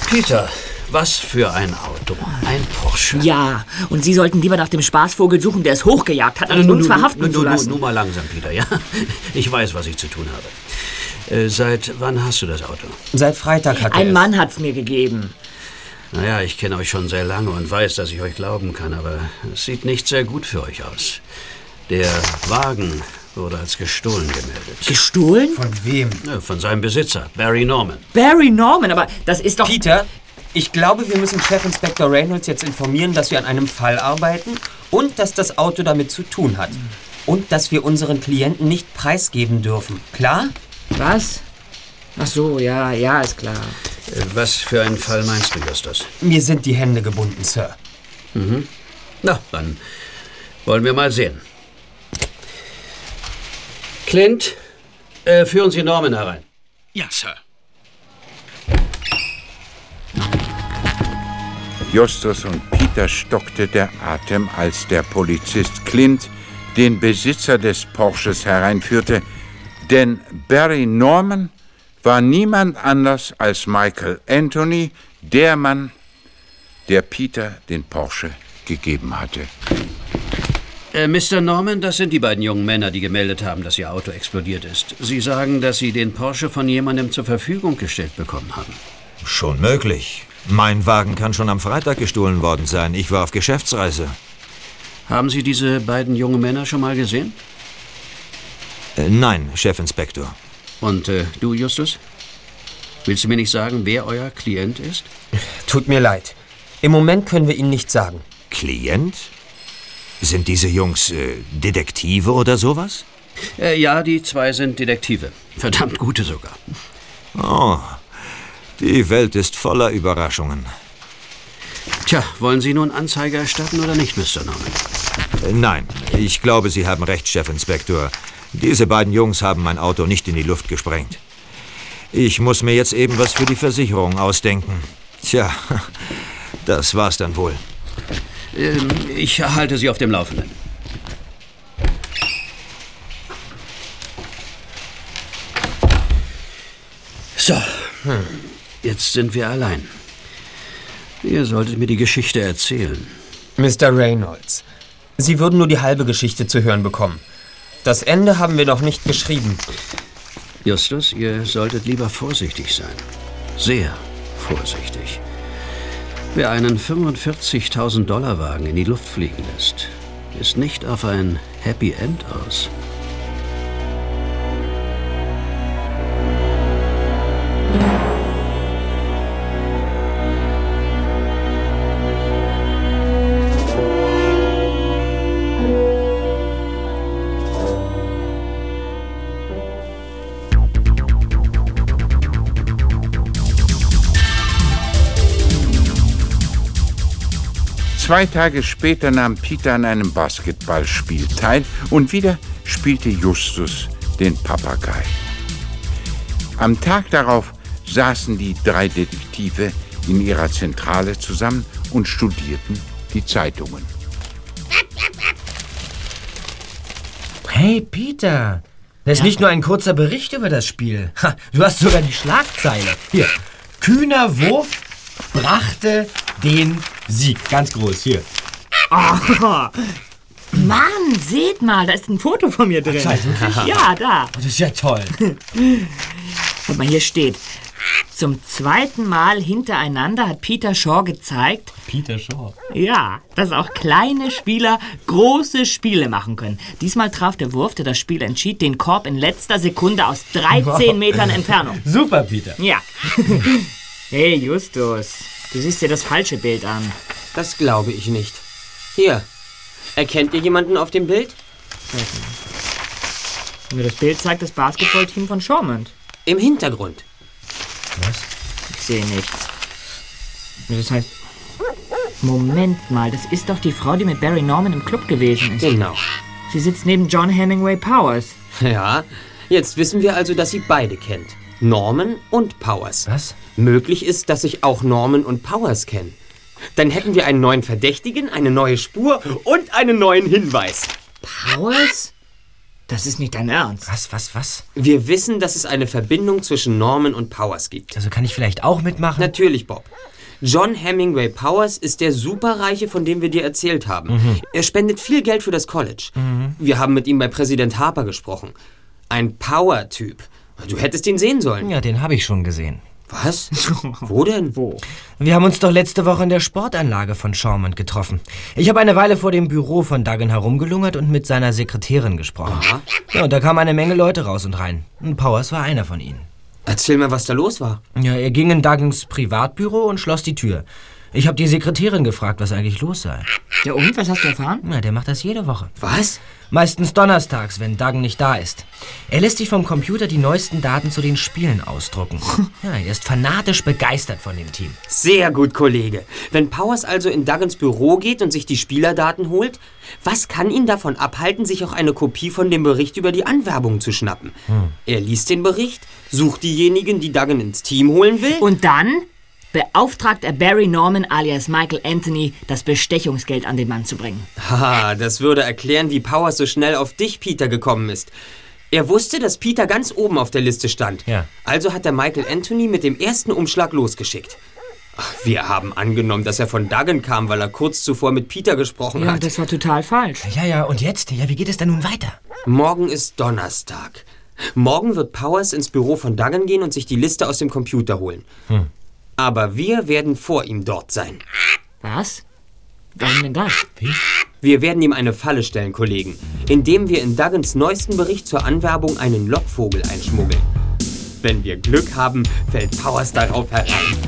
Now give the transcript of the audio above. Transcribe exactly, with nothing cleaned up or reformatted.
Peter, was für ein Auto. Ein Porsche. Ja, und Sie sollten lieber nach dem Spaßvogel suchen, der es hochgejagt hat, als nun, uns nun, verhaften nun, zu nun, lassen. Nun mal langsam, Peter, ja? Ich weiß, was ich zu tun habe. Äh, seit wann hast du das Auto? Seit Freitag hat er Ein es. Mann hat's mir gegeben. Naja, ich kenne euch schon sehr lange und weiß, dass ich euch glauben kann, aber es sieht nicht sehr gut für euch aus. Der Wagen wurde als gestohlen gemeldet. Gestohlen? Von wem? Ja, von seinem Besitzer, Barry Norman. Barry Norman, aber das ist doch... Peter, ich glaube, wir müssen Chefinspektor Reynolds jetzt informieren, dass wir an einem Fall arbeiten und dass das Auto damit zu tun hat. Und dass wir unseren Klienten nicht preisgeben dürfen. Klar? Was? Ach so, ja, ja, ist klar. Äh, Was für einen Fall meinst du, Justus? Mir sind die Hände gebunden, Sir. Mhm. Na, dann wollen wir mal sehen. Clint, äh, führen Sie Norman herein. Ja, Sir. Justus und Peter stockte der Atem, als der Polizist Clint den Besitzer des Porsches hereinführte, denn Barry Norman war niemand anders als Michael Anthony, der Mann, der Peter den Porsche gegeben hatte. Äh, Mister Norman, das sind die beiden jungen Männer, die gemeldet haben, dass ihr Auto explodiert ist. Sie sagen, dass Sie den Porsche von jemandem zur Verfügung gestellt bekommen haben. Schon möglich. Mein Wagen kann schon am Freitag gestohlen worden sein. Ich war auf Geschäftsreise. Haben Sie diese beiden jungen Männer schon mal gesehen? Äh, nein, Chefinspektor. Und äh, du, Justus? Willst du mir nicht sagen, wer euer Klient ist? Tut mir leid. Im Moment können wir Ihnen nicht sagen. Klient? Sind diese Jungs äh, Detektive oder sowas? Äh, ja, die zwei sind Detektive. Verdammt gute sogar. Oh, die Welt ist voller Überraschungen. Tja, wollen Sie nun Anzeige erstatten oder nicht, Mister Norman? Äh, nein, ich glaube, Sie haben recht, Chefinspektor. Diese beiden Jungs haben mein Auto nicht in die Luft gesprengt. Ich muss mir jetzt eben was für die Versicherung ausdenken. Tja, das war's dann wohl. Ähm, ich halte Sie auf dem Laufenden. So, hm. Jetzt sind wir allein. Ihr solltet mir die Geschichte erzählen. Mister Reynolds, Sie würden nur die halbe Geschichte zu hören bekommen. Das Ende haben wir noch nicht geschrieben. Justus, ihr solltet lieber vorsichtig sein. Sehr vorsichtig. Wer einen fünfundvierzigtausend Dollar Wagen in die Luft fliegen lässt, ist nicht auf ein Happy End aus. Zwei Tage später nahm Peter an einem Basketballspiel teil und wieder spielte Justus den Papagei. Am Tag darauf saßen die drei Detektive in ihrer Zentrale zusammen und studierten die Zeitungen. Hey, Peter, das ist Ja? nicht nur ein kurzer Bericht über das Spiel. Ha, du hast sogar die Schlagzeile. Hier, kühner Wurf brachte den Sieg. Ganz groß, hier. Oh, Mann, seht mal, da ist ein Foto von mir drin. Zeig wirklich? Ja, da. Das ist ja toll. Guck mal, hier steht: Zum zweiten Mal hintereinander hat Peter Shaw gezeigt, Peter Shaw. ja, dass auch kleine Spieler große Spiele machen können. Diesmal traf der Wurf, der das Spiel entschied, den Korb in letzter Sekunde aus dreizehn Wow. Metern Entfernung. Super, Peter. Ja. Hey, Justus, du siehst dir das falsche Bild an. Das glaube ich nicht. Hier, erkennt ihr jemanden auf dem Bild? Mir das Bild zeigt das Basketballteam von Shawmont. Im Hintergrund. Ich sehe nichts. Das heißt... Moment mal, das ist doch die Frau, die mit Barry Norman im Club gewesen ist. Genau. Sie sitzt neben John Hemingway Powers. Ja, jetzt wissen wir also, dass sie beide kennt. Norman und Powers. Was? Möglich ist, dass sich auch Norman und Powers kennen. Dann hätten wir einen neuen Verdächtigen, eine neue Spur und einen neuen Hinweis. Powers? Das ist nicht dein Ernst. Was, was, was? Wir wissen, dass es eine Verbindung zwischen Norman und Powers gibt. Also kann ich vielleicht auch mitmachen? Natürlich, Bob. John Hemingway Powers ist der Superreiche, von dem wir dir erzählt haben. Mhm. Er spendet viel Geld für das College. Mhm. Wir haben mit ihm bei Präsident Harper gesprochen. Ein Power-Typ. Du hättest ihn sehen sollen. Ja, den habe ich schon gesehen. Was? Wo denn? Wo? Wir haben uns doch letzte Woche in der Sportanlage von Shawmut getroffen. Ich habe eine Weile vor dem Büro von Duggan herumgelungert und mit seiner Sekretärin gesprochen. Aha. Ja, und da kamen eine Menge Leute raus und rein. Und Powers war einer von ihnen. Erzähl mir, was da los war. Ja, er ging in Duggans Privatbüro und schloss die Tür. Ich habe die Sekretärin gefragt, was eigentlich los sei. Ja, und? Was hast du erfahren? Ja, der macht das jede Woche. Was? Meistens donnerstags, wenn Duggan nicht da ist. Er lässt sich vom Computer die neuesten Daten zu den Spielen ausdrucken. Ja, er ist fanatisch begeistert von dem Team. Sehr gut, Kollege. Wenn Powers also in Duggans Büro geht und sich die Spielerdaten holt, was kann ihn davon abhalten, sich auch eine Kopie von dem Bericht über die Anwerbung zu schnappen? Hm. Er liest den Bericht, sucht diejenigen, die Duggan ins Team holen will. Und dann beauftragt er Barry Norman alias Michael Anthony, das Bestechungsgeld an den Mann zu bringen. Haha, das würde erklären, wie Powers so schnell auf dich, Peter, gekommen ist. Er wusste, dass Peter ganz oben auf der Liste stand. Ja. Also hat er Michael Anthony mit dem ersten Umschlag losgeschickt. Ach, wir haben angenommen, dass er von Duggan kam, weil er kurz zuvor mit Peter gesprochen Ja, hat. das war total falsch. Ja, ja, und jetzt? Ja, wie geht es denn nun weiter? Morgen ist Donnerstag. Morgen wird Powers ins Büro von Duggan gehen und sich die Liste aus dem Computer holen. Hm. Aber wir werden vor ihm dort sein. Was? Warum denn das? Wie? Wir werden ihm eine Falle stellen, Kollegen, indem wir in Duggans neuesten Bericht zur Anwerbung einen Lockvogel einschmuggeln. Wenn wir Glück haben, fällt Powers darauf herein.